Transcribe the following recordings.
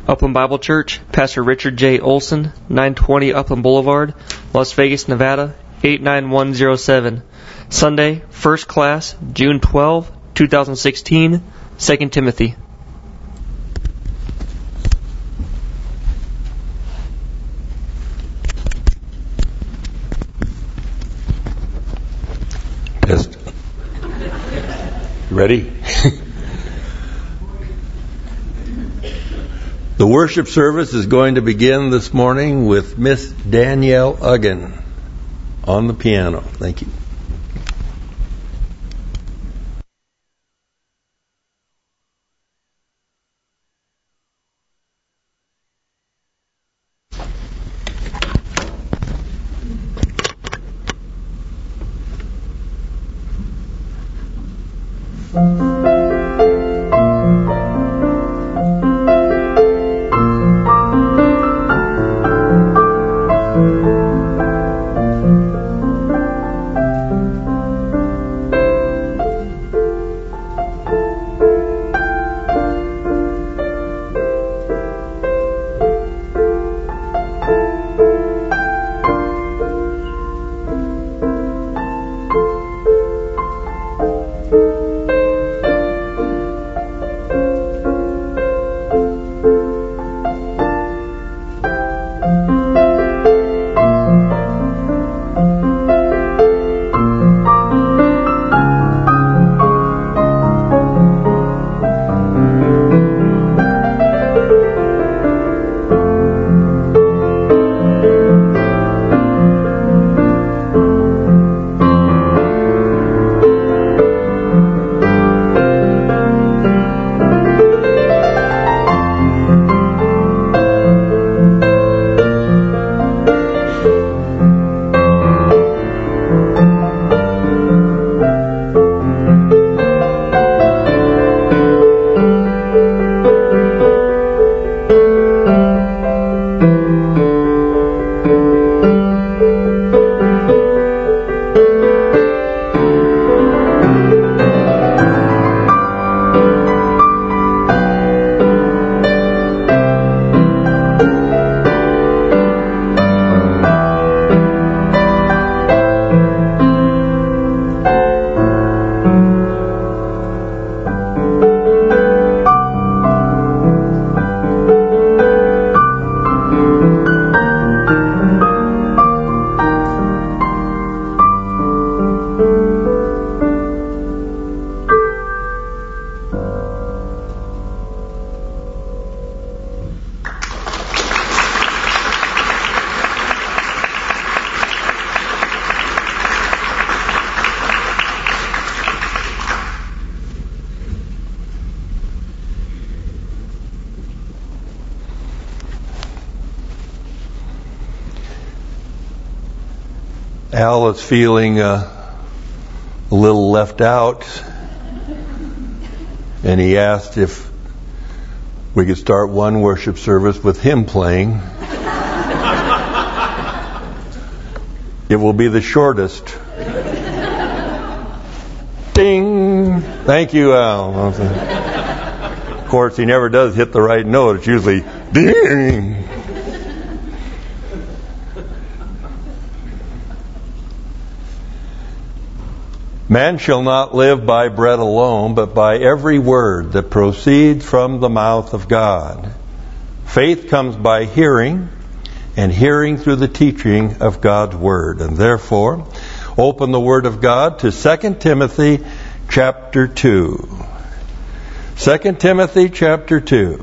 Upland Bible Church, Pastor Richard J. Olson, 920 Upland Boulevard, Las Vegas, Nevada, 89107. Sunday, First Class, June 12, 2016, 2 Timothy. Test. Ready? The worship service is going to begin this morning with Miss Danielle Uggan on the piano. Thank you. Al is feeling a little left out, and he asked if we could start one worship service with him playing. It will be the shortest. Ding! Thank you, Al. Of course, he never does hit the right note. It's usually ding! Man shall not live by bread alone, but by every word that proceeds from the mouth of God. Faith comes by hearing, and hearing through the teaching of God's Word. And therefore, open the Word of God to 2 Timothy chapter 2. 2 Timothy chapter 2.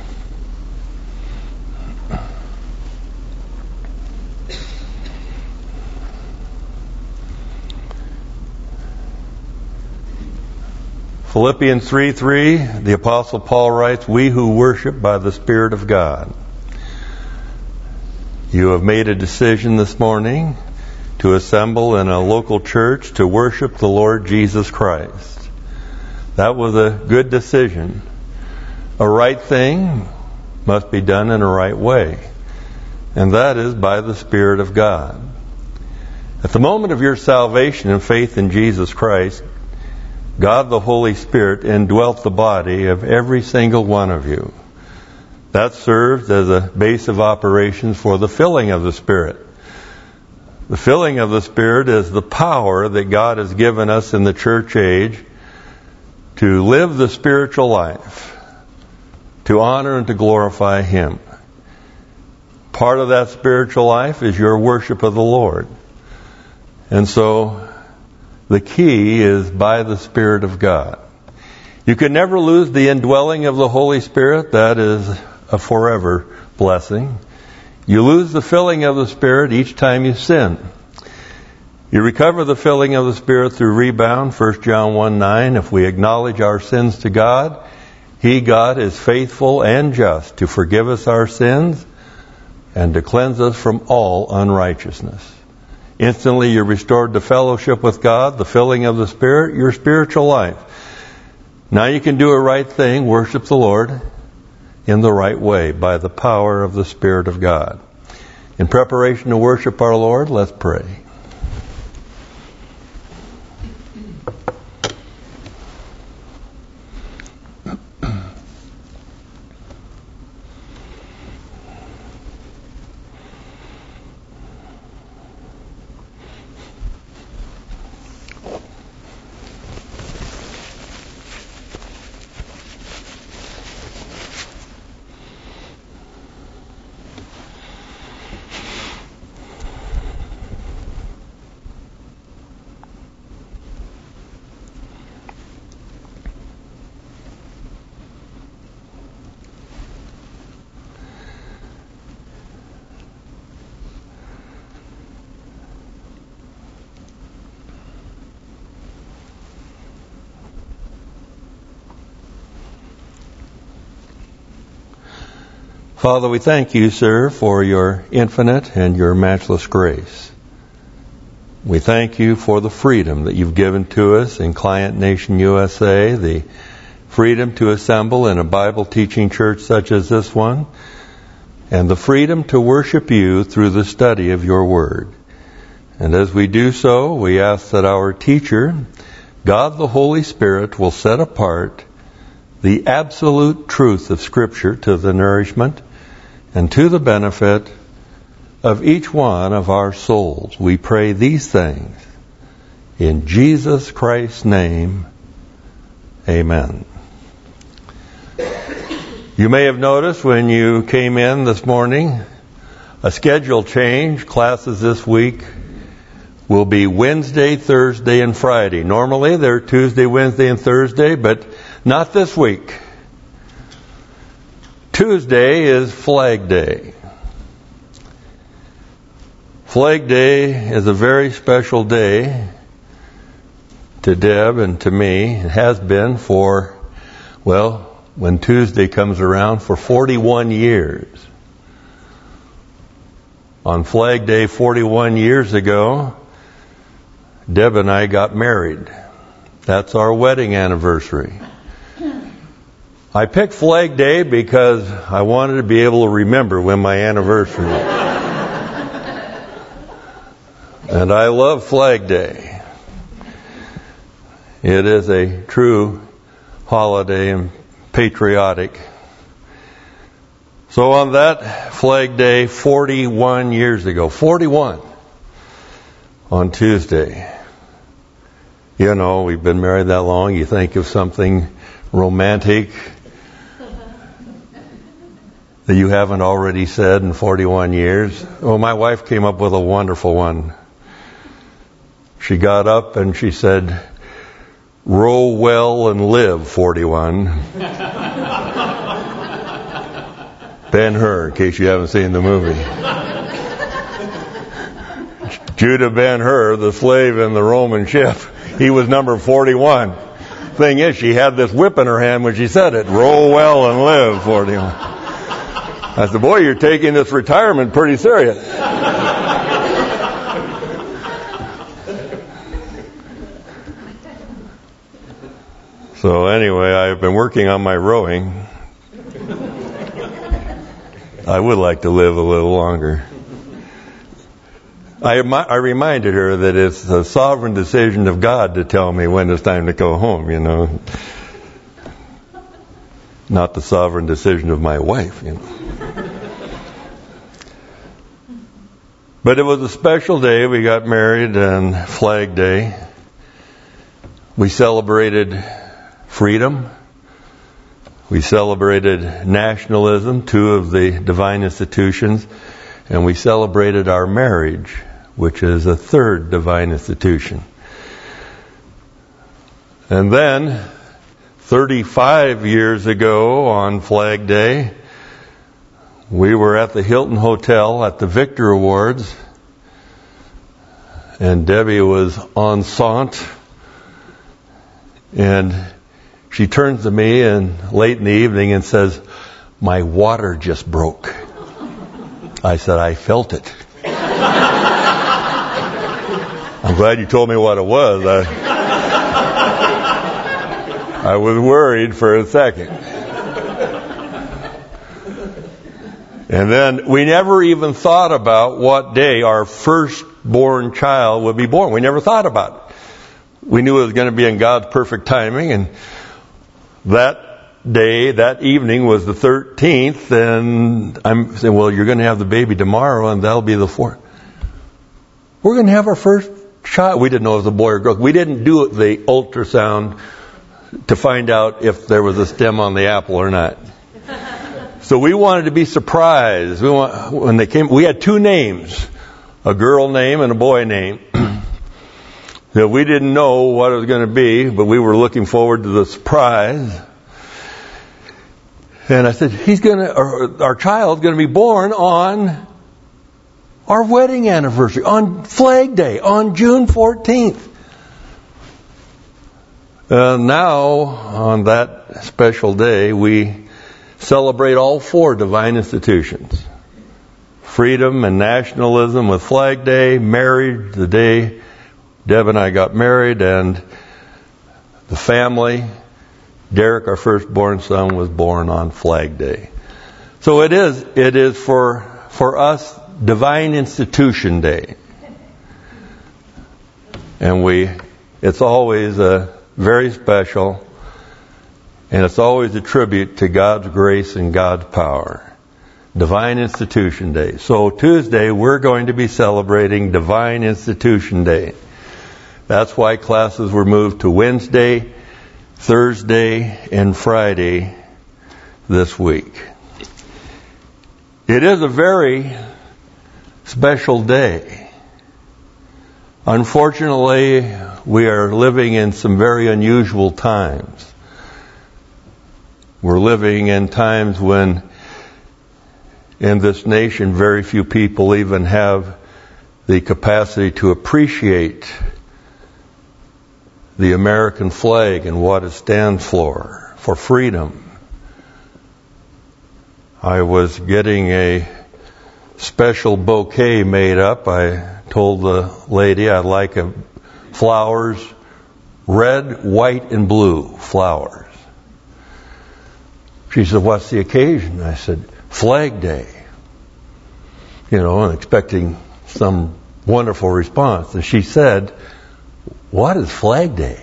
Philippians 3:3, the Apostle Paul writes, "We who worship by the Spirit of God." You have made a decision this morning to assemble in a local church to worship the Lord Jesus Christ. That was a good decision. A right thing must be done in a right way, and that is by the Spirit of God. At the moment of your salvation and faith in Jesus Christ, God the Holy Spirit indwelt the body of every single one of you. That serves as a base of operations for the filling of the Spirit. The filling of the Spirit is the power that God has given us in the church age to live the spiritual life, to honor and to glorify Him. Part of that spiritual life is your worship of the Lord. And so the key is by the Spirit of God. You can never lose the indwelling of the Holy Spirit. That is a forever blessing. You lose the filling of the Spirit each time you sin. You recover the filling of the Spirit through rebound, 1 John 1:9. If we acknowledge our sins to God, He, God, is faithful and just to forgive us our sins and to cleanse us from all unrighteousness. Instantly you're restored to fellowship with God, the filling of the Spirit, your spiritual life. Now you can do a right thing, worship the Lord in the right way by the power of the Spirit of God. In preparation to worship our Lord, let's pray. Father, we thank you, sir, for your infinite and your matchless grace. We thank you for the freedom that you've given to us in Client Nation USA, the freedom to assemble in a Bible teaching church such as this one, and the freedom to worship you through the study of your word. And as we do so, we ask that our teacher, God the Holy Spirit, will set apart the absolute truth of Scripture to the nourishment and to the benefit of each one of our souls. We pray these things in Jesus Christ's name. Amen. You may have noticed when you came in this morning a schedule change. Classes this week will be Wednesday, Thursday, and Friday. Normally they're Tuesday, Wednesday, and Thursday, but not this week. Tuesday is Flag Day. Flag Day is a very special day to Deb and to me. It has been for, well, when Tuesday comes around, for 41 years. On Flag Day 41 years ago, Deb and I got married. That's our wedding anniversary. I picked Flag Day because I wanted to be able to remember when my anniversary was. And I love Flag Day. It is a true holiday and patriotic. So on that Flag Day 41 years ago, 41, on Tuesday, you know, we've been married that long, you think of something romantic that you haven't already said in 41 years. Oh, my wife came up with a wonderful one. She got up and she said, "Row well and live, 41. Ben-Hur, in case you haven't seen the movie. Judah Ben-Hur, the slave in the Roman ship, he was number 41. Thing is, she had this whip in her hand when she said it. Row well and live, 41. I said, boy, you're taking this retirement pretty serious. So anyway, I've been working on my rowing. I would like to live a little longer. I reminded her that it's the sovereign decision of God to tell me when it's time to go home, you know. not the sovereign decision of my wife, you know. But it was a special day. We got married on Flag Day. We celebrated freedom. We celebrated nationalism, two of the divine institutions. And we celebrated our marriage, which is a third divine institution. And then, 35 years ago on Flag Day, we were at the Hilton Hotel at the Victor Awards, and Debbie was enceinte, and she turns to me late in the evening and says, "My water just broke." I said, "I felt it." I'm glad you told me what it was. I was worried for a second. And then we never even thought about what day our firstborn child would be born. We never thought about it. We knew it was going to be in God's perfect timing, and that day, that evening was the 13th, and I'm saying, well, you're going to have the baby tomorrow, and that'll be the 4th. We're going to have our first child. We didn't know if it was a boy or girl. We didn't do the ultrasound to find out if there was a stem on the apple or not. So we wanted to be surprised. When they came, we had two names, a girl name and a boy name. That we didn't know what it was going to be, but we were looking forward to the surprise. And I said, our child's going to be born on our wedding anniversary, on Flag Day, on June 14th. Now, on that special day, we celebrate all four divine institutions. Freedom and nationalism with Flag Day, marriage, the day Deb and I got married, and the family. Derek, our firstborn son, was born on Flag Day. So it is for us Divine Institution Day. And it's always very special, and it's always a tribute to God's grace and God's power. Divine Institution Day. So Tuesday we're going to be celebrating Divine Institution Day. That's why classes were moved to Wednesday, Thursday, and Friday this week. It is a very special day. Unfortunately, we are living in some very unusual times. We're living in times when in this nation very few people even have the capacity to appreciate the American flag and what it stands for freedom. I was getting a special bouquet made up. I told the lady I'd like flowers, red, white, and blue flowers. She said, "What's the occasion?" I said, "Flag Day." And expecting some wonderful response. And she said, "What is Flag Day?"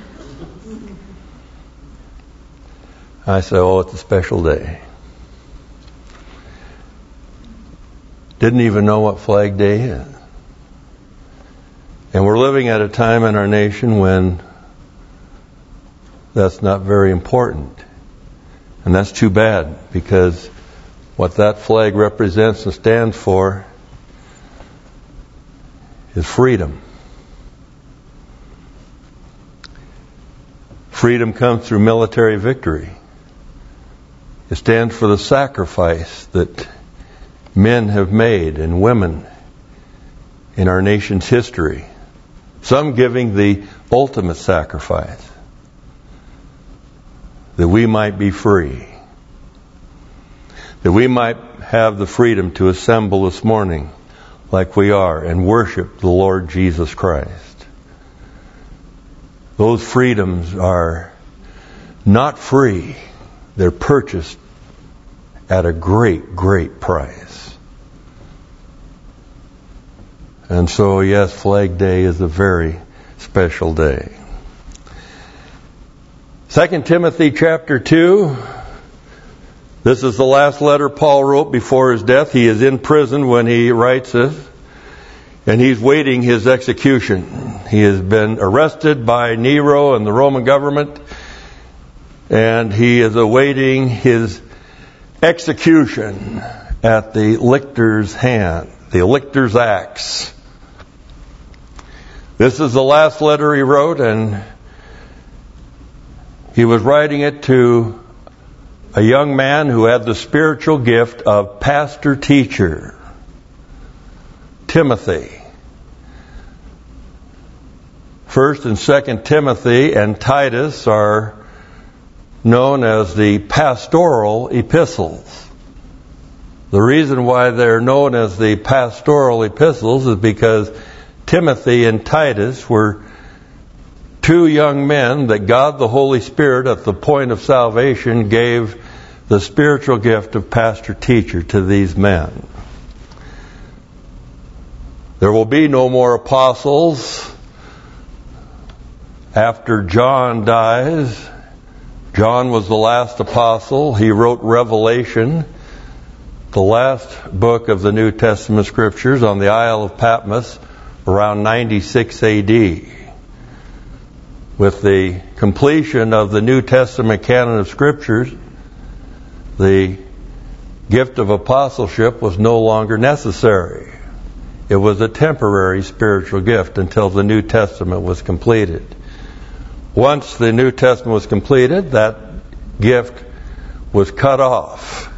I said, "Oh, it's a special day." Didn't even know what Flag Day is. And we're living at a time in our nation when that's not very important. And that's too bad, because what that flag represents and stands for is freedom. Freedom comes through military victory. It stands for the sacrifice that men have made and women in our nation's history. Some giving the ultimate sacrifice, that we might be free, that we might have the freedom to assemble this morning like we are and worship the Lord Jesus Christ. Those freedoms are not free. They're purchased at a great, great price. And so, yes, Flag Day is a very special day. 2 Timothy chapter 2, This is the last letter Paul wrote before his death. He is in prison when he writes this, and he's waiting his execution. He has been arrested by Nero and the Roman government, and he is awaiting his execution at the lictor's hand, the lictor's axe. This is the last letter he wrote, and he was writing it to a young man who had the spiritual gift of pastor-teacher, Timothy. 1 and 2 Timothy and Titus are known as the pastoral epistles. The reason why they're known as the pastoral epistles is because Timothy and Titus were two young men that God the Holy Spirit at the point of salvation gave the spiritual gift of pastor-teacher to these men. There will be no more apostles after John dies. John was the last apostle. He wrote Revelation, the last book of the New Testament Scriptures, on the Isle of Patmos around 96 AD. With the completion of the New Testament canon of Scriptures, the gift of apostleship was no longer necessary. It was a temporary spiritual gift until the New Testament was completed. Once the New Testament was completed, that gift was cut off.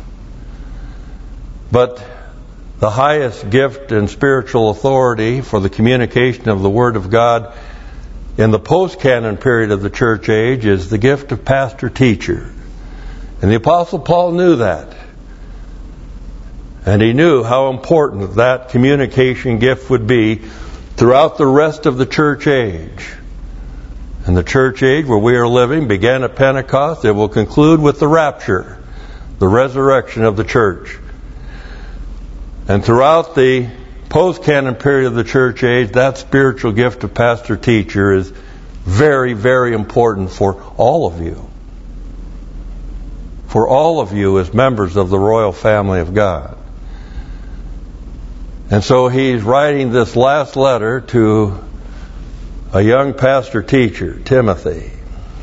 But the highest gift and spiritual authority for the communication of the Word of God in the post-canon period of the church age is the gift of pastor-teacher. And the Apostle Paul knew that. And he knew how important that communication gift would be throughout the rest of the church age. And the church age where we are living began at Pentecost. It will conclude with the rapture, the resurrection of the church. And throughout the post-canon period of the church age, that spiritual gift of pastor-teacher is very, very important for all of you. For all of you as members of the royal family of God. And so he's writing this last letter to a young pastor-teacher, Timothy.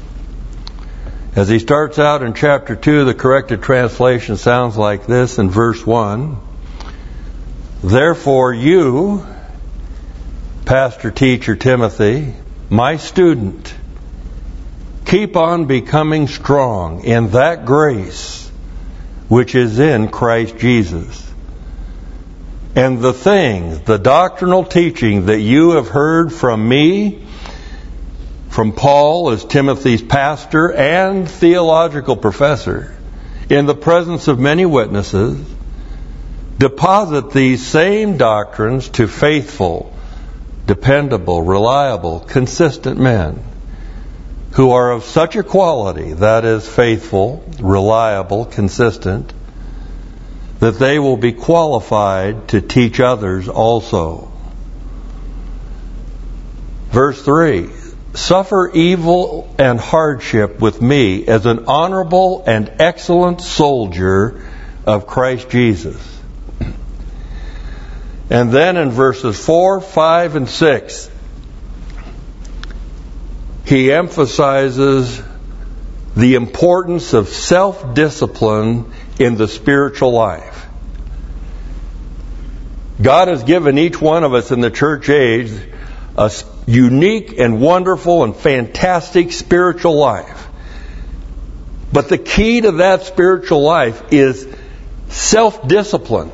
As he starts out in chapter 2, the corrected translation sounds like this in verse 1. Therefore you, pastor-teacher Timothy, my student, keep on becoming strong in that grace which is in Christ Jesus. And the things, the doctrinal teaching that you have heard from me, from Paul as Timothy's pastor and theological professor, in the presence of many witnesses, deposit these same doctrines to faithful, dependable, reliable, consistent men who are of such a quality, that is, faithful, reliable, consistent, that they will be qualified to teach others also. Verse 3, suffer evil and hardship with me as an honorable and excellent soldier of Christ Jesus. And then in verses 4, 5, and 6, he emphasizes the importance of self-discipline in the spiritual life. God has given each one of us in the church age a unique and wonderful and fantastic spiritual life. But the key to that spiritual life is self-discipline.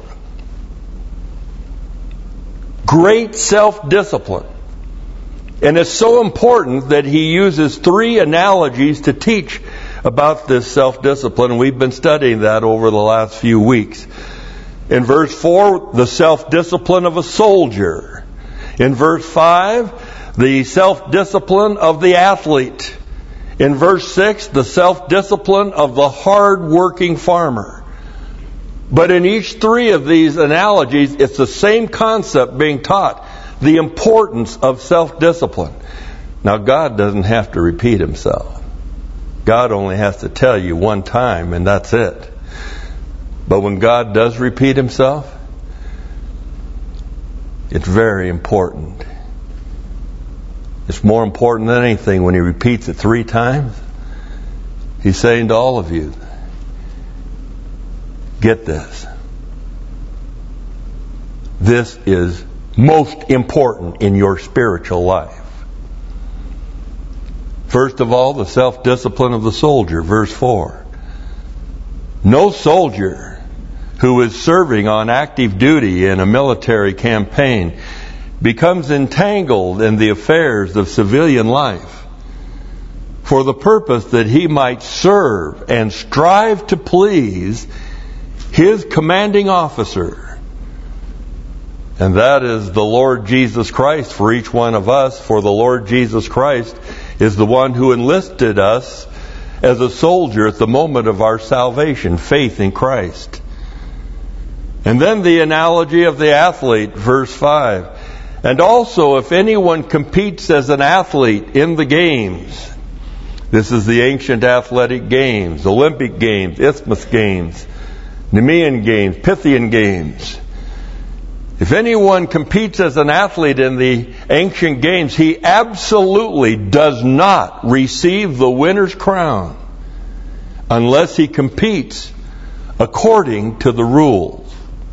Great self-discipline. And it's so important that he uses 3 analogies to teach about this self-discipline, and we've been studying that over the last few weeks. In verse 4, the self-discipline of a soldier. In verse 5, the self-discipline of the athlete. In verse 6, the self-discipline of the hard-working farmer. But in each 3 of these analogies, it's the same concept being taught. The importance of self-discipline. Now, God doesn't have to repeat himself. God only has to tell you one time, and that's it. But when God does repeat himself, it's very important. It's more important than anything when he repeats it 3 times. He's saying to all of you, get this. This is most important in your spiritual life. First of all, the self-discipline of the soldier, verse 4. No soldier who is serving on active duty in a military campaign becomes entangled in the affairs of civilian life for the purpose that he might serve and strive to please his commanding officer. And that is the Lord Jesus Christ for each one of us, for the Lord Jesus Christ is the one who enlisted us as a soldier at the moment of our salvation, faith in Christ. And then the analogy of the athlete, verse 5. And also, if anyone competes as an athlete in the games, this is the ancient athletic games, Olympic games, Isthmus games, Nemean games, Pythian games. If anyone competes as an athlete in the ancient games, he absolutely does not receive the winner's crown unless he competes according to the rules.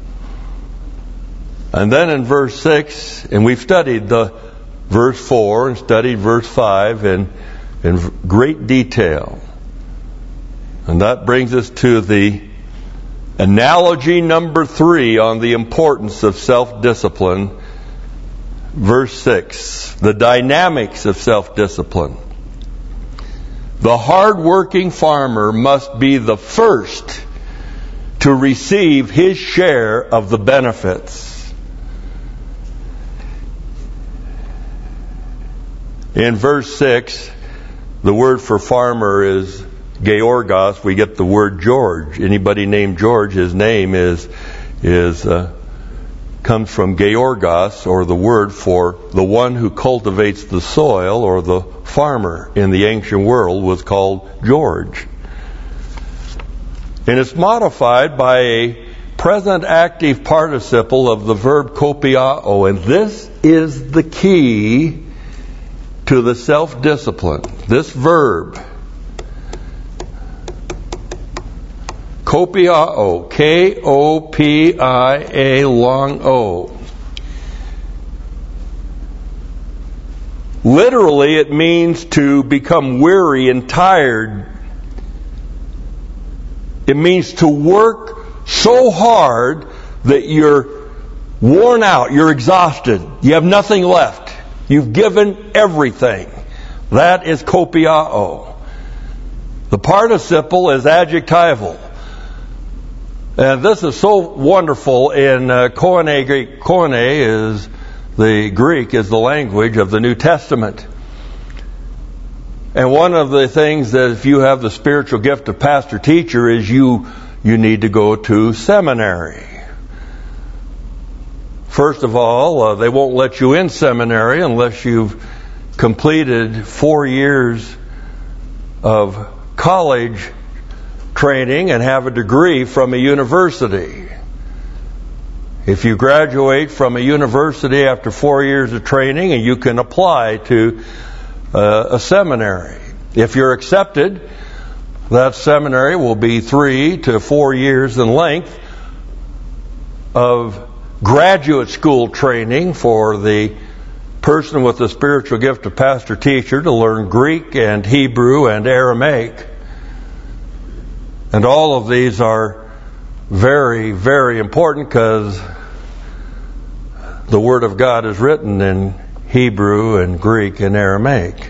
And then in verse 6, and we've studied the verse 4 and studied verse 5 in great detail. And that brings us to the analogy number 3 on the importance of self-discipline. Verse 6, the dynamics of self-discipline. The hard-working farmer must be the first to receive his share of the benefits. In verse 6, the word for farmer is Georgos. We get the word George. Anybody named George, his name comes from Georgos, or the word for the one who cultivates the soil, or the farmer in the ancient world was called George. And it's modified by a present active participle of the verb kopiao, and this is the key to the self-discipline. This verb, kopiao, K-O-P-I-A long O. Literally, it means to become weary and tired. It means to work so hard that you're worn out, you're exhausted, you have nothing left. You've given everything. That is kopiao. The participle is adjectival. And this is so wonderful in Koine Greek. Koine is the Greek, is the language of the New Testament. And one of the things that if you have the spiritual gift of pastor-teacher is you need to go to seminary. First of all, they won't let you in seminary unless you've completed 4 years of college training and have a degree from a university. If you graduate from a university after 4 years of training, and you can apply to a seminary. If you're accepted, that seminary will be 3 to 4 years in length of graduate school training for the person with the spiritual gift of pastor-teacher to learn Greek and Hebrew and Aramaic. And all of these are very, very important because the Word of God is written in Hebrew and Greek and Aramaic.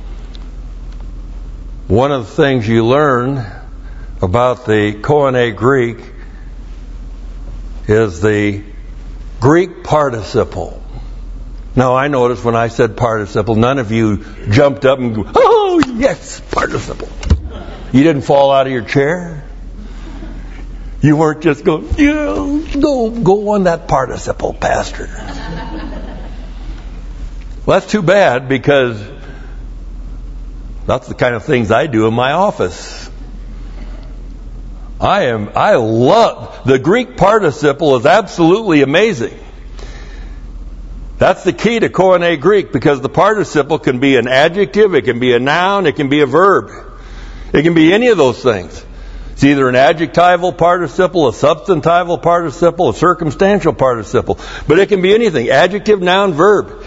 One of the things you learn about the Koine Greek is the Greek participle. Now, I noticed when I said participle, none of you jumped up and go, oh, yes, participle. You didn't fall out of your chair. You weren't just going, yeah, go on that participle, Pastor. Well, that's too bad, because that's the kind of things I do in my office. I love, the Greek participle is absolutely amazing. That's the key to Koine Greek, because the participle can be an adjective, it can be a noun, it can be a verb. It can be any of those things. It's either an adjectival participle, a substantival participle, a circumstantial participle. But it can be anything. Adjective, noun, verb.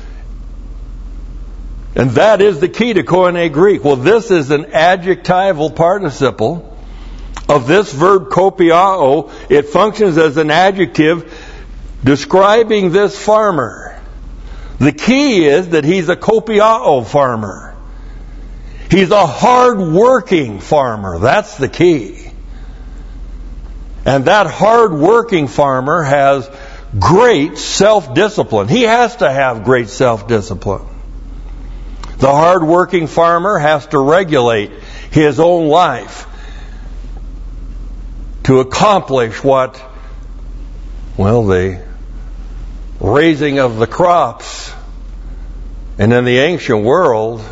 And that is the key to Koine Greek. Well, this is an adjectival participle of this verb kopiao. It functions as an adjective describing this farmer. The key is that he's a kopiao farmer. He's a hard-working farmer. That's the key. And that hard-working farmer has great self-discipline. He has to have great self-discipline. The hard-working farmer has to regulate his own life to accomplish what, well, the raising of the crops. And in the ancient world,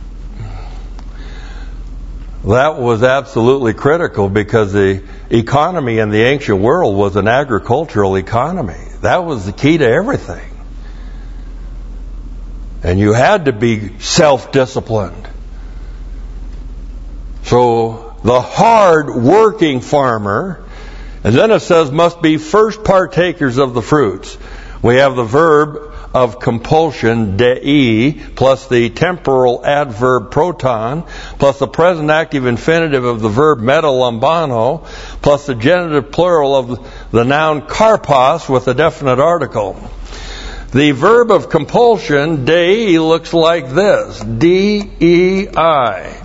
that was absolutely critical, because the economy in the ancient world was an agricultural economy. That was the key to everything. And you had to be self-disciplined. So the hard-working farmer, and then it says, must be first partakers of the fruits. We have the verb of compulsion, dei, plus the temporal adverb proton, plus the present active infinitive of the verb metalambano, plus the genitive plural of the noun karpos with a definite article. The verb of compulsion, dei, looks like this, D-E-I.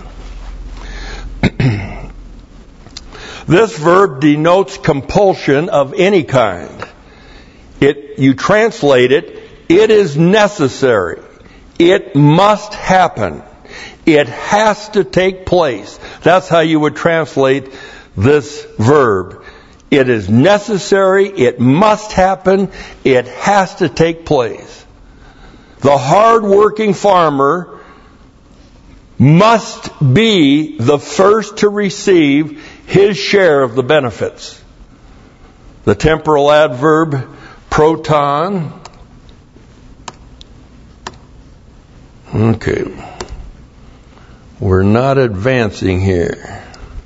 This verb denotes compulsion of any kind. You translate it, it is necessary. It must happen. It has to take place. That's how you would translate this verb. It is necessary. It must happen. It has to take place. The hard-working farmer must be the first to receive his share of the benefits. The temporal adverb proton. Okay. We're not advancing here.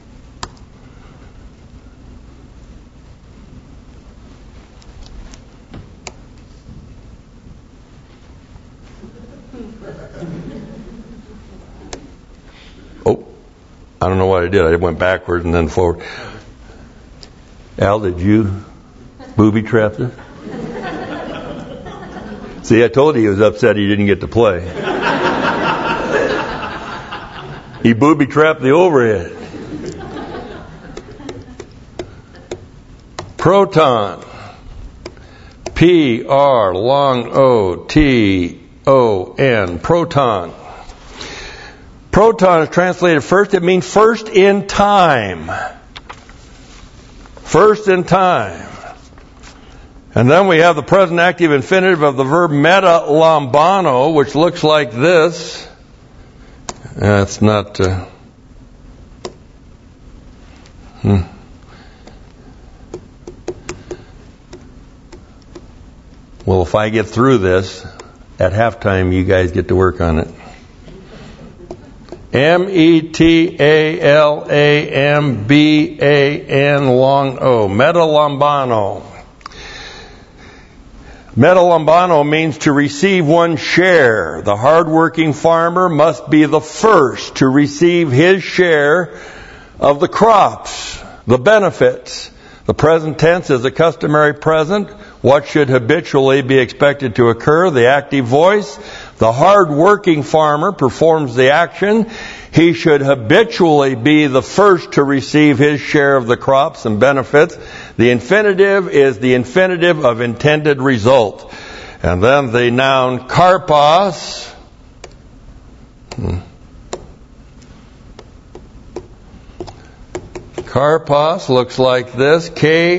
Oh, I don't know what I did. I went backwards and then forward. Al, did you booby trap this? See, I told you he was upset he didn't get to play. He booby-trapped the overhead. Proton. P-R long O-T-O-N. Proton. Proton is translated first. It means first in time. First in time. And then we have the present active infinitive of the verb metalambano, which looks like this. It's not... Well, if I get through this, at halftime you guys get to work on it. M-E-T-A-L-A-M-B-A-N long O. Metalambano. Metalambano means to receive one's share. The hard-working farmer must be the first to receive his share of the crops, the benefits. The present tense is a customary present. What should habitually be expected to occur? The active voice. The hard-working farmer performs the action. He should habitually be the first to receive his share of the crops and benefits. The infinitive is the infinitive of intended result. And then the noun karpos. Karpos looks like this.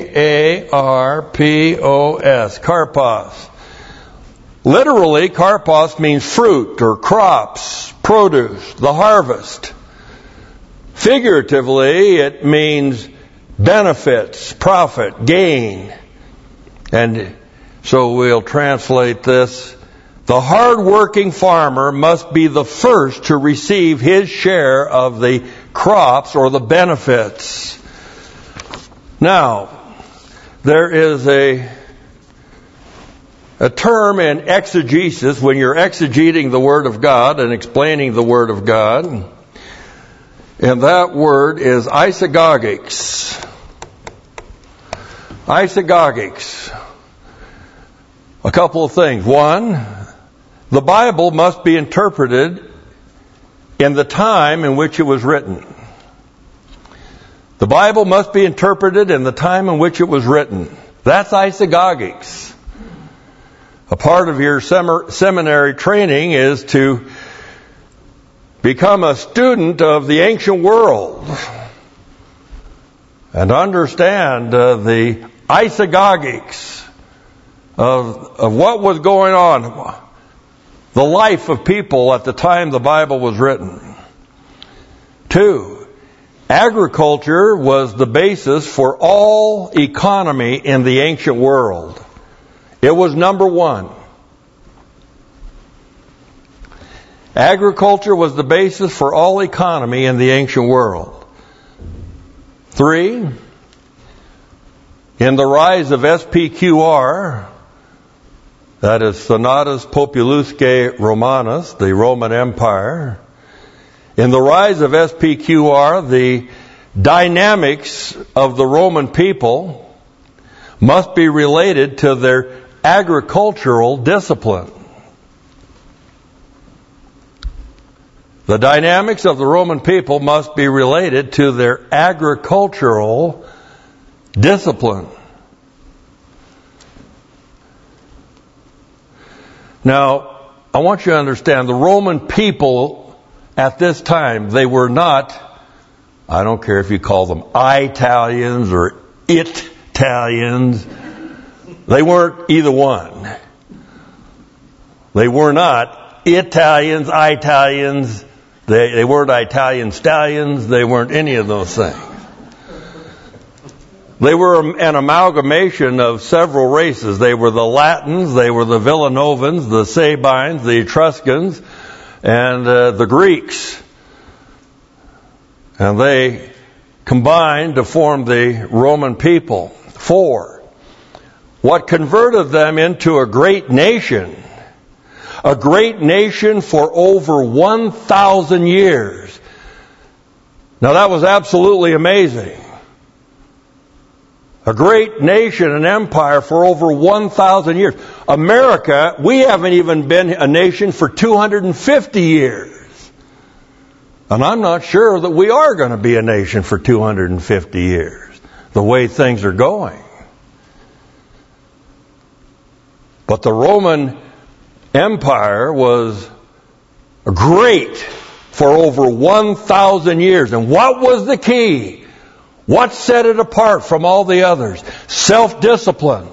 K-A-R-P-O-S. Karpos. Literally, karpos means fruit or crops, produce, the harvest. Figuratively, it means benefits, profit, gain. And so we'll translate this. The hard-working farmer must be the first to receive his share of the crops or the benefits. Now, there is a term in exegesis when you're exegeting the Word of God and explaining the Word of God, and that word is isagogics. Isagogics. A couple of things. One, the Bible must be interpreted in the time in which it was written. The Bible must be interpreted in the time in which it was written. That's isagogics. A part of your seminary training is to become a student of the ancient world and understand the isagogics of what was going on, the life of people at the time the Bible was written. 2, agriculture was the basis for all economy in the ancient world. It was number 1. Agriculture was the basis for all economy in the ancient world. 3, in the rise of SPQR, that is Senatus Populusque Romanus, the Roman Empire, in the rise of SPQR, the dynamics of the Roman people must be related to their agricultural discipline. The dynamics of the Roman people must be related to their agricultural discipline. Now, I want you to understand, the Roman people at this time, they were not, I don't care if you call them Italians or Italians, they weren't either one. They were not Italians, Italians, they weren't Italian stallions, they weren't any of those things. They were an amalgamation of several races. They were the Latins, they were the Villanovans, the Sabines, the Etruscans, and the Greeks. And they combined to form the Roman people. 4, what converted them into a great nation for over 1,000 years. Now that was absolutely amazing. A great nation, an empire for over 1,000 years. America, we haven't even been a nation for 250 years. And I'm not sure that we are going to be a nation for 250 years, the way things are going. But the Roman Empire was great for over 1,000 years. And what was the key? What set it apart from all the others? Self-discipline.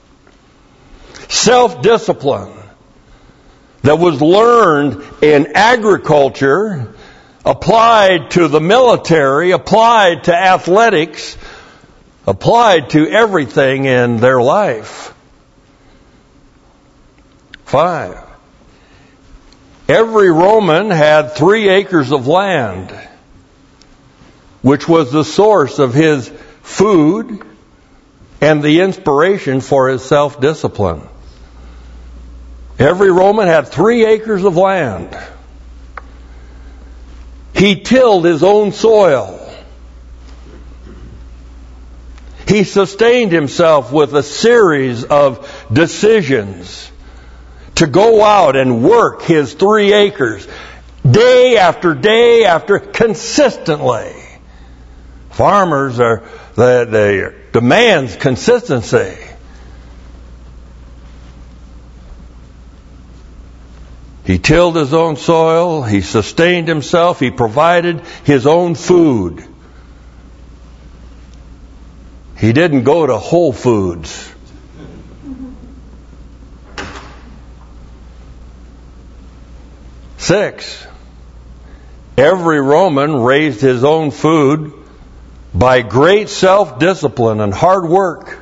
Self-discipline that was learned in agriculture, applied to the military, applied to athletics, applied to everything in their life. 5, every Roman had 3 acres of land, which was the source of his food and the inspiration for his self-discipline. Every Roman had 3 acres of land. He tilled his own soil. He sustained himself with a series of decisions to go out and work his 3 acres day after day after consistently. Farmers they demands consistency. He tilled his own soil, he sustained himself, he provided his own food. He didn't go to Whole Foods. Six, every Roman raised his own food by great self-discipline and hard work.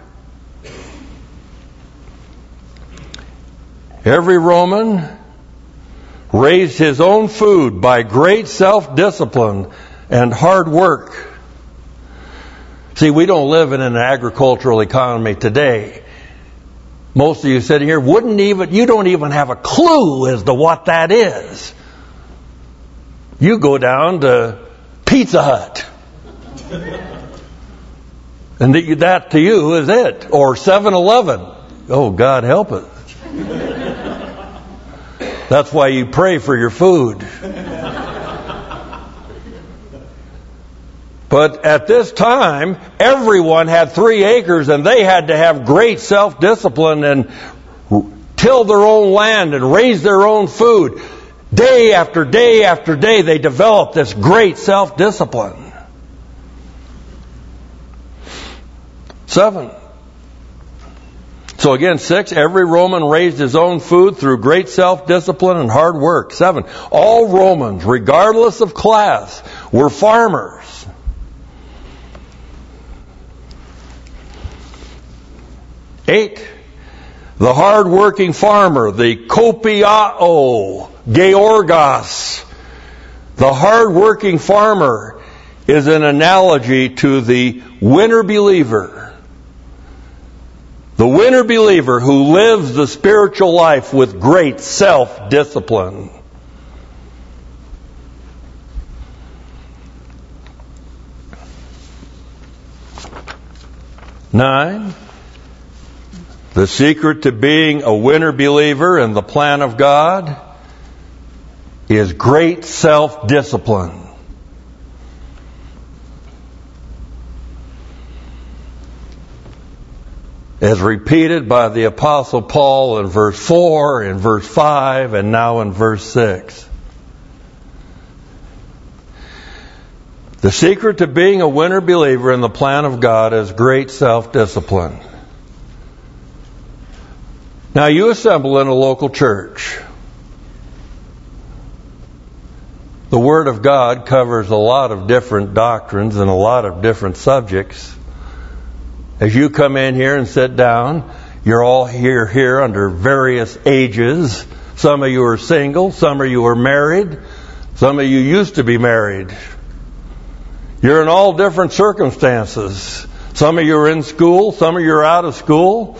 Every Roman raised his own food by great self-discipline and hard work. See, we don't live in an agricultural economy today. Most of you sitting here you don't even have a clue as to what that is. You go down to Pizza Hut. And that to you is it. Or 7-Eleven. Oh, God help it. That's why you pray for your food. But at this time, everyone had 3 acres and they had to have great self-discipline and till their own land and raise their own food. Day after day after day, they developed this great self-discipline. 7. So again, 6, every Roman raised his own food through great self-discipline and hard work. 7, all Romans, regardless of class, were farmers. 8, the hard-working farmer, the kopiao, georgos. The hard-working farmer is an analogy to the winter believer. The winter believer who lives the spiritual life with great self-discipline. Nine, the secret to being a winter believer in the plan of God is great self-discipline. As repeated by the Apostle Paul in verse 4, in verse 5, and now in verse 6. The secret to being a winter believer in the plan of God is great self-discipline. Now you assemble in a local church. The Word of God covers a lot of different doctrines and a lot of different subjects. As you come in here and sit down, you're all here under various ages. Some of you are single, some of you are married, some of you used to be married. You're in all different circumstances. Some of you are in school, some of you are out of school.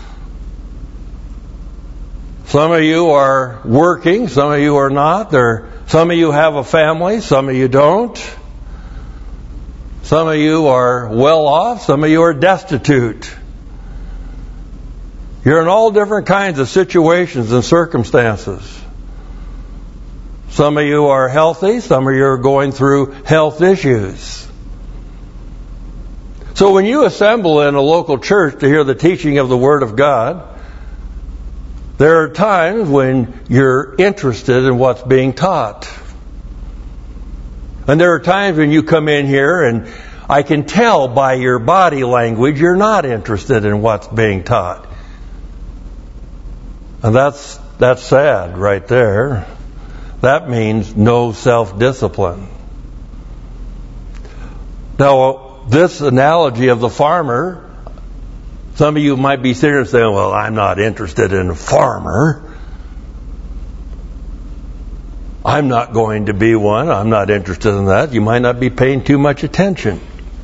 Some of you are working, some of you are not. Some of you have a family, some of you don't. Some of you are well off, some of you are destitute. You're in all different kinds of situations and circumstances. Some of you are healthy, some of you are going through health issues. So when you assemble in a local church to hear the teaching of the Word of God, there are times when you're interested in what's being taught. And there are times when you come in here and I can tell by your body language you're not interested in what's being taught. And that's sad right there. That means no self-discipline. Now, this analogy of the farmer, some of you might be sitting there saying, well, I'm not interested in a farmer. I'm not going to be one. I'm not interested in that. You might not be paying too much attention.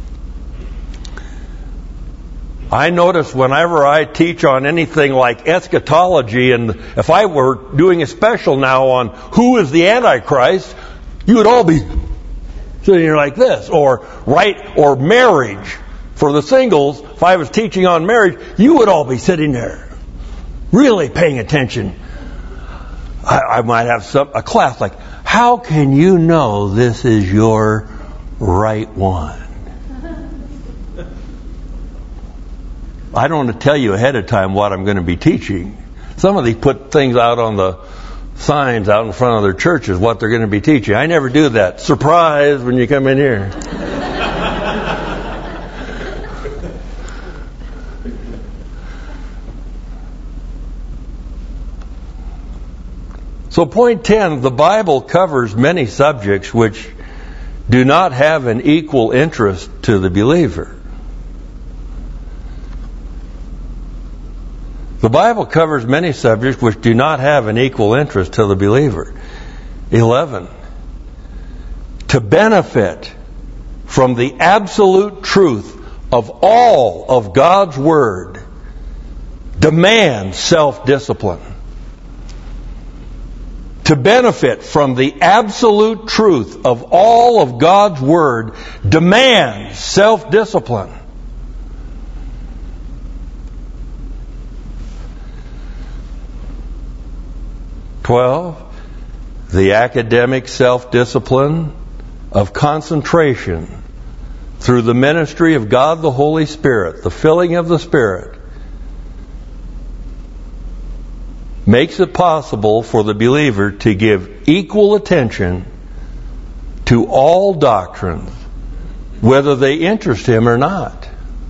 I notice whenever I teach on anything like eschatology, and if I were doing a special now on who is the Antichrist, you would all be sitting here like this. Or marriage. For the singles, if I was teaching on marriage, you would all be sitting there really paying attention. I might have a class like, how can you know this is your right one? I don't want to tell you ahead of time what I'm going to be teaching. Some of these put things out on the signs out in front of their churches, what they're going to be teaching. I never do that. Surprise when you come in here. So point 10, the Bible covers many subjects which do not have an equal interest to the believer. The Bible covers many subjects which do not have an equal interest to the believer. 11. To benefit from the absolute truth of all of God's Word demands self-discipline. To benefit from the absolute truth of all of God's Word demands self-discipline. The academic self-discipline of concentration through the ministry of God the Holy Spirit, the filling of the Spirit, makes it possible for the believer to give equal attention to all doctrines, whether they interest him or not.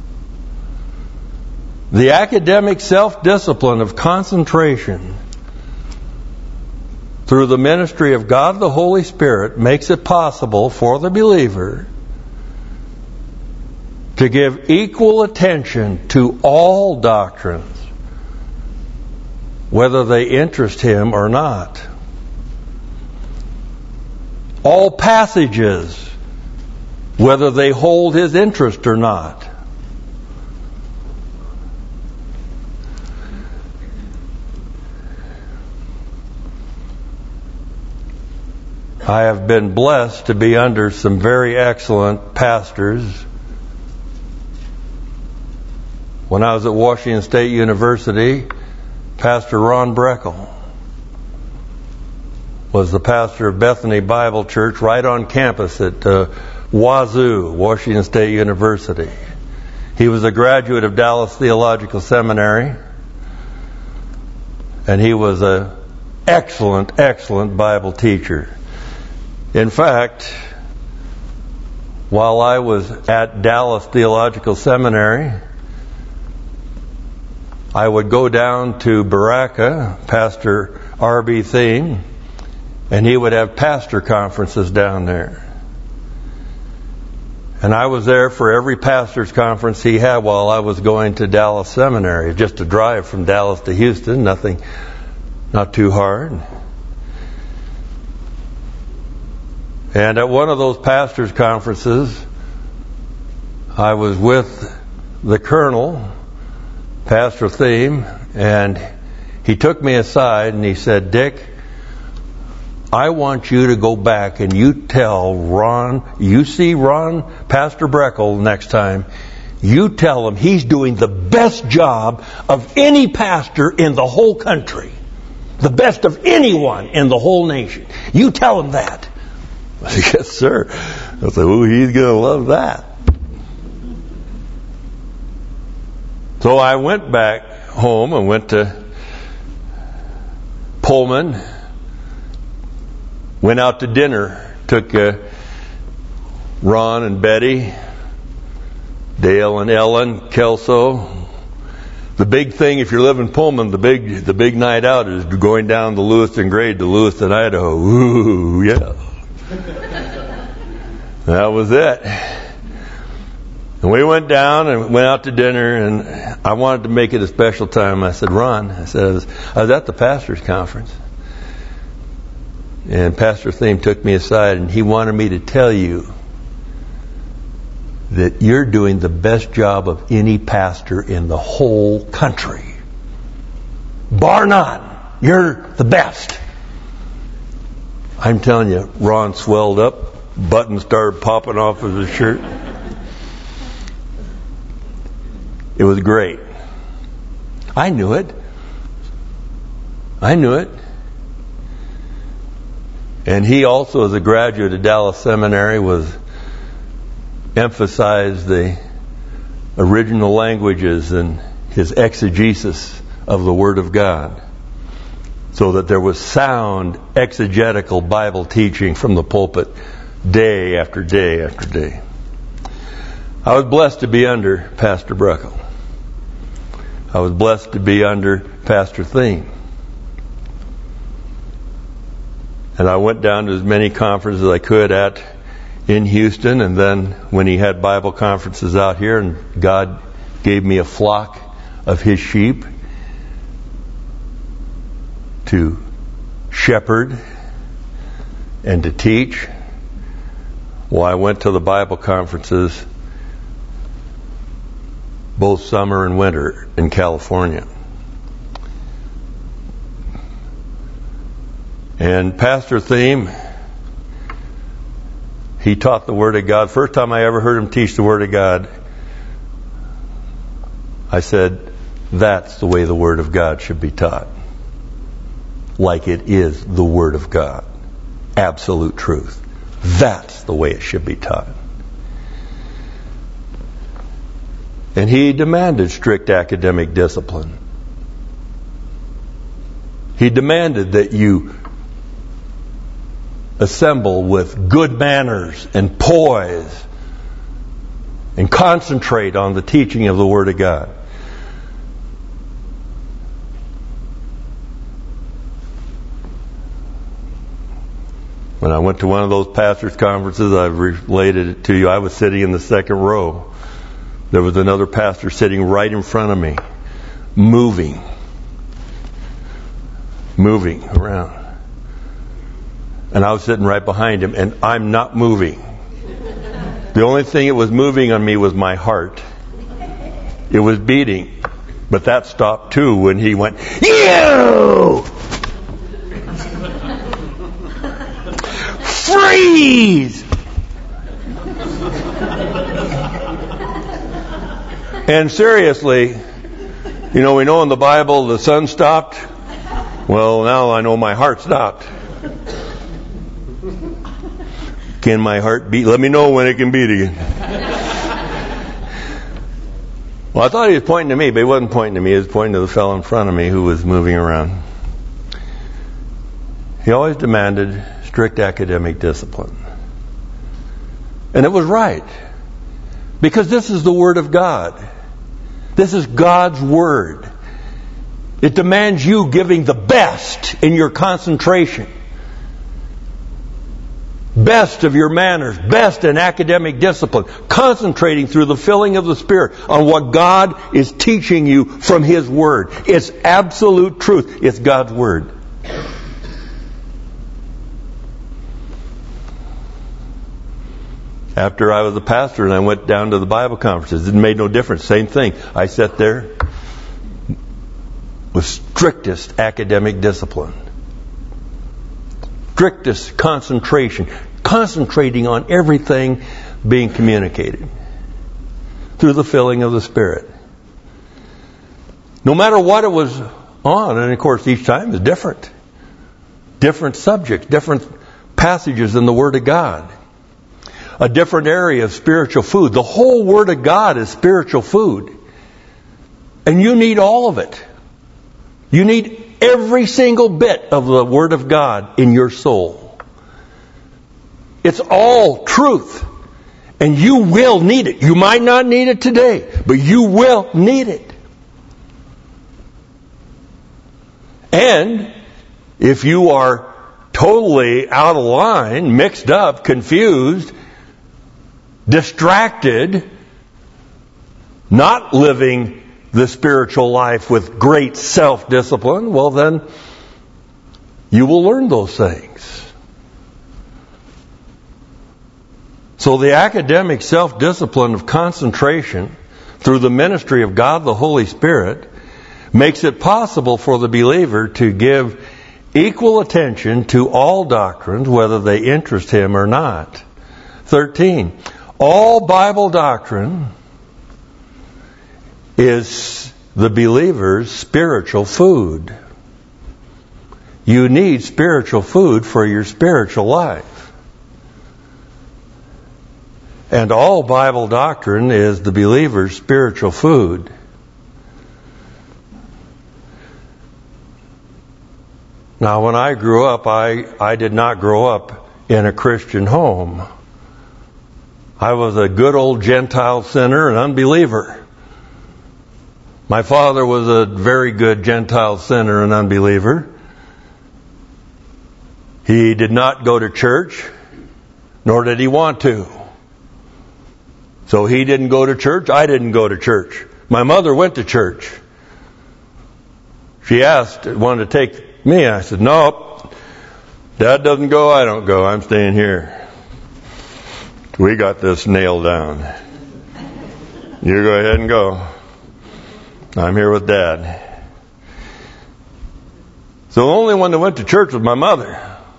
The academic self-discipline of concentration through the ministry of God the Holy Spirit makes it possible for the believer to give equal attention to all doctrines, whether they interest him or not. All passages, whether they hold his interest or not. I have been blessed to be under some very excellent pastors. When I was at Washington State University, Pastor Ron Breckel was the pastor of Bethany Bible Church right on campus at Wazoo, Washington State University. He was a graduate of Dallas Theological Seminary, and he was an excellent, excellent Bible teacher. In fact, while I was at Dallas Theological Seminary, I would go down to Baraka, Pastor R.B. Thiem, and he would have pastor conferences down there. And I was there for every pastor's conference he had while I was going to Dallas Seminary. Just a drive from Dallas to Houston, not too hard. And at one of those pastors' conferences, I was with the colonel, Pastor Thiem, and he took me aside and he said, "Dick, I want you to go back and you tell Ron, you see Ron, Pastor Breckel next time, you tell him he's doing the best job of any pastor in the whole country. The best of anyone in the whole nation. You tell him that." I said, "Yes, sir." I said, "Oh, he's going to love that." So I went back home and went to Pullman, went out to dinner, took Ron and Betty, Dale and Ellen, Kelso. The big thing, if you live in Pullman, the big night out is going down the Lewiston grade to Lewiston, Idaho. Ooh, yeah. That was it. And we went down and went out to dinner, and I wanted to make it a special time. I said, "Ron," I was at the pastor's conference, and Pastor Thiem took me aside, and he wanted me to tell you that you're doing the best job of any pastor in the whole country. Bar none. You're the best. I'm telling you, Ron swelled up, buttons started popping off of his shirt. It was great. I knew it. And he also, as a graduate of Dallas Seminary, emphasized the original languages and his exegesis of the Word of God, so that there was sound exegetical Bible teaching from the pulpit day after day after day. I was blessed to be under Pastor Breckel. I was blessed to be under Pastor Thiem. And I went down to as many conferences as I could at in Houston, and then when he had Bible conferences out here, and God gave me a flock of His sheep to shepherd and to teach. Well, I went to the Bible conferences both summer and winter in California. And Pastor Thiem, he taught the Word of God. First time I ever heard him teach the Word of God, I said, that's the way the Word of God should be taught. Like it is the Word of God. Absolute truth. That's the way it should be taught. And he demanded strict academic discipline. He demanded that you assemble with good manners and poise and concentrate on the teaching of the Word of God. When I went to one of those pastors' conferences, I've related it to you, I was sitting in the second row. There was another pastor sitting right in front of me, moving around. And I was sitting right behind him, and I'm not moving. The only thing that was moving on me was my heart. It was beating. But that stopped too when he went, "You! Freeze!" And seriously, we know in the Bible the sun stopped. Well, now I know my heart stopped. Can my heart beat? Let me know when it can beat again. Well, I thought he was pointing to me, but he wasn't pointing to me. He was pointing to the fellow in front of me who was moving around. He always demanded strict academic discipline. And it was right. Because this is the Word of God. This is God's Word. It demands you giving the best in your concentration. Best of your manners, best in academic discipline, concentrating through the filling of the Spirit on what God is teaching you from His Word. It's absolute truth. It's God's Word. After I was a pastor and I went down to the Bible conferences, it made no difference. Same thing. I sat there with strictest academic discipline. Strictest concentration. Concentrating on everything being communicated through the filling of the Spirit. No matter what it was on, and of course each time is different. Different subjects, different passages in the Word of God. A different area of spiritual food. The whole Word of God is spiritual food. And you need all of it. You need every single bit of the Word of God in your soul. It's all truth. And you will need it. You might not need it today, but you will need it. And if you are totally out of line, mixed up, confused, distracted, not living the spiritual life with great self-discipline, well then, you will learn those things. So the academic self-discipline of concentration through the ministry of God the Holy Spirit makes it possible for the believer to give equal attention to all doctrines, whether they interest him or not. 13. All Bible doctrine is the believer's spiritual food. You need spiritual food for your spiritual life. And all Bible doctrine is the believer's spiritual food. Now, when I grew up, I did not grow up in a Christian home. I was a good old Gentile sinner and unbeliever. My father was a very good Gentile sinner and unbeliever. He did not go to church nor did he want to. So he didn't go to church, I didn't go to church. My mother went to church. She wanted to take me. I said, nope, Dad doesn't go, I don't go, I'm staying here. We got this nailed down. You go ahead and go. I'm here with Dad. So the only one that went to church was my mother.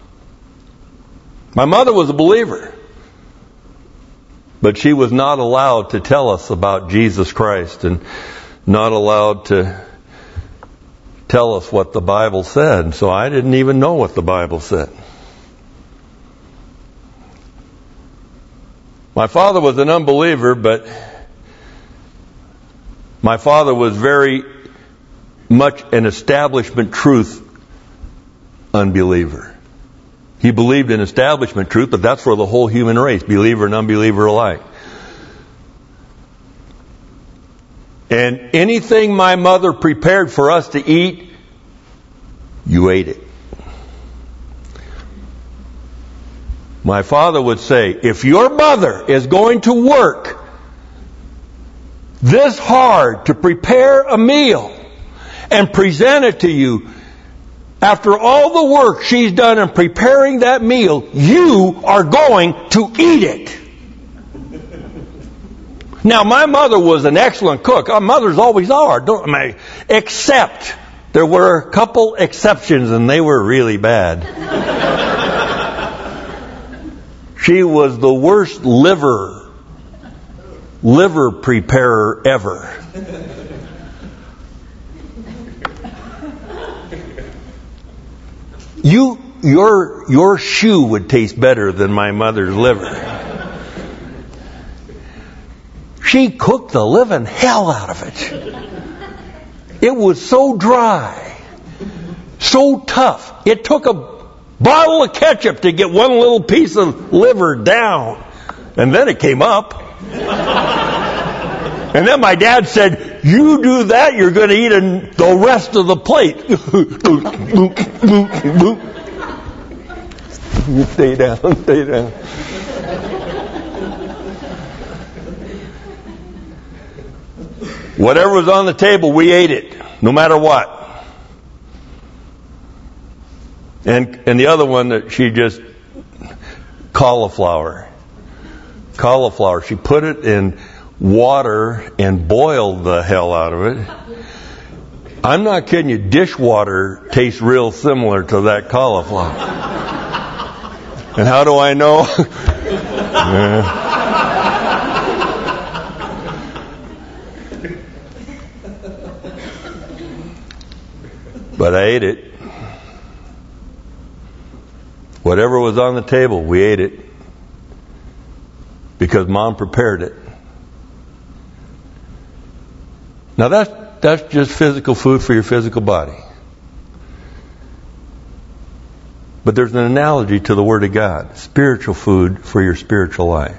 My mother was a believer. But she was not allowed to tell us about Jesus Christ and not allowed to tell us what the Bible said. So I didn't even know what the Bible said. My father was an unbeliever, but my father was very much an establishment truth unbeliever. He believed in establishment truth, but that's for the whole human race, believer and unbeliever alike. And anything my mother prepared for us to eat, you ate it. My father would say, if your mother is going to work this hard to prepare a meal and present it to you, after all the work she's done in preparing that meal, you are going to eat it. Now, my mother was an excellent cook. Our mothers always are, except there were a couple exceptions, and they were really bad. She was the worst liver preparer ever. Your shoe would taste better than my mother's liver. She cooked the living hell out of it. It was so dry, so tough. It took a bottle of ketchup to get one little piece of liver down. And then it came up. And then my dad said, you do that, you're going to eat the rest of the plate. Stay down, stay down. Whatever was on the table, we ate it, no matter what. And the other one that she just, cauliflower. She put it in water and boiled the hell out of it. I'm not kidding you, dishwater tastes real similar to that cauliflower. And how do I know? But I ate it. Whatever was on the table, we ate it. Because Mom prepared it. Now that's just physical food for your physical body. But there's an analogy to the Word of God. Spiritual food for your spiritual life.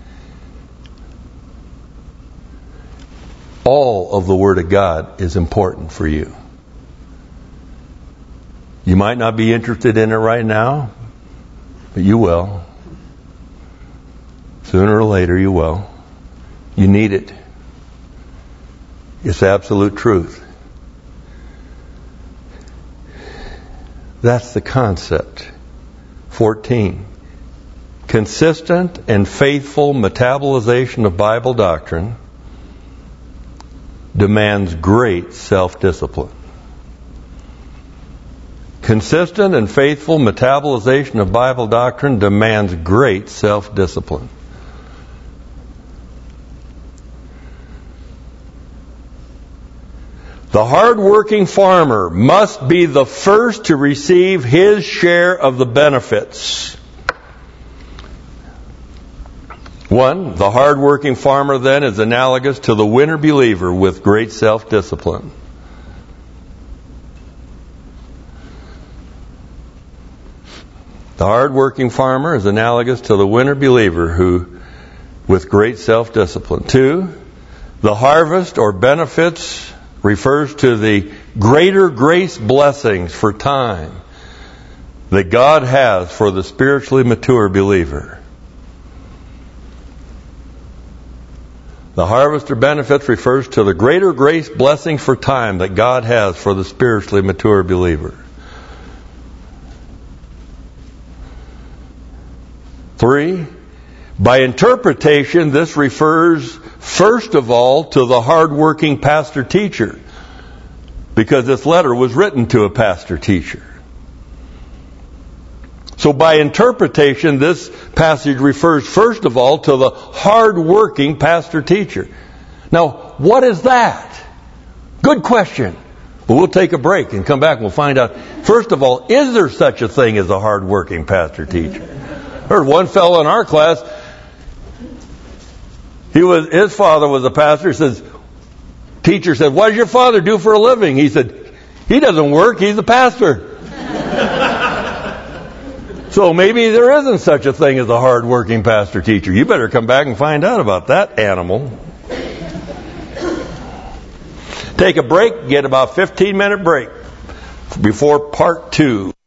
All of the Word of God is important for you. You might not be interested in it right now, but you will. Sooner or later you will. You need it. It's absolute truth. That's the concept. 14. Consistent and faithful metabolization of Bible doctrine demands great self-discipline. Consistent and faithful metabolization of Bible doctrine demands great self-discipline. The hard-working farmer must be the first to receive his share of the benefits. 1. The hard-working farmer then is analogous to the winter believer with great self-discipline. The hard-working farmer is analogous to the winter believer who, with great self-discipline. 2. The harvest or benefits refers to the greater grace blessings for time that God has for the spiritually mature believer. The harvest or benefits refers to the greater grace, blessings for time that God has for the spiritually mature believer. 3, by interpretation, this refers first of all to the hard-working pastor-teacher, because this letter was written to a pastor-teacher. So by interpretation, this passage refers first of all to the hard-working pastor-teacher. Now, what is that? Good question. But we'll take a break and come back and we'll find out. First of all, is there such a thing as a hard-working pastor-teacher? I heard one fellow in our class, his father was a pastor. Teacher said, "What does your father do for a living?" He said, "He doesn't work, he's a pastor." So maybe there isn't such a thing as a hard-working pastor-teacher. You better come back and find out about that animal. Take a break, get about a 15-minute break before part 2.